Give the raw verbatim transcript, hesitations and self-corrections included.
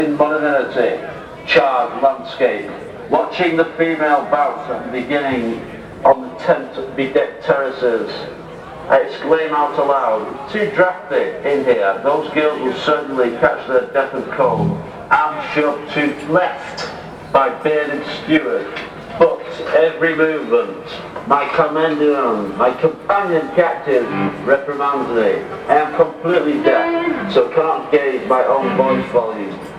In modernity, charred landscape, watching the female bouts at the beginning on the tent-bedecked terraces, I exclaim out aloud, too drafty in here, those girls will certainly catch their death and cold. I'm shoved to left by bearded steward, but every movement, my commendation, my companion captive reprimands me. I am completely deaf, so cannot gauge my own voice volume.